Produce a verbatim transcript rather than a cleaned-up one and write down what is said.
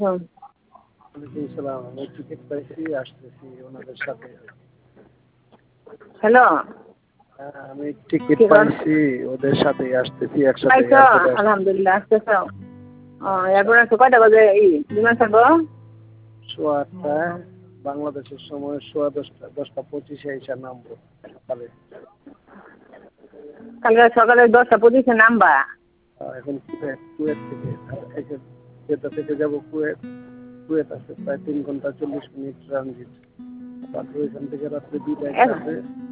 আলাইকুম। ওয়ালাইকুম সালাম। আমি টিকিট পাইছি, আসতেছি ওনাদের সাথে। হ্যালো। হ্যাঁ, আমি টিকিট পাইছি, ওদের সাথে আসতেছি একসাথে পাইছো? এয়ারপোর্টে আসতেছি। আলহামদুলিল্লাহ আসতেছো। ও এরপর আছে কয়টা বাজে এই বিমান ছাড়বো? সোয়া আটটা বাংলাদেশের সময়, সোয়া দশটা দশটা পঁচিশে এসে নামবো সকালে। কালকে সকালে দশটা পঁচিশে নামবা? আহ, এখন কুয়েত কুয়েত থেকে একে জেদ্দা থেকে যাব কুয়েত। কুয়েত আছে প্রায় তিন ঘন্টা চল্লিশ মিনিট ট্রানজিট। তারপরে এখান থেকে রাত্রে দুইটা একটা আছে।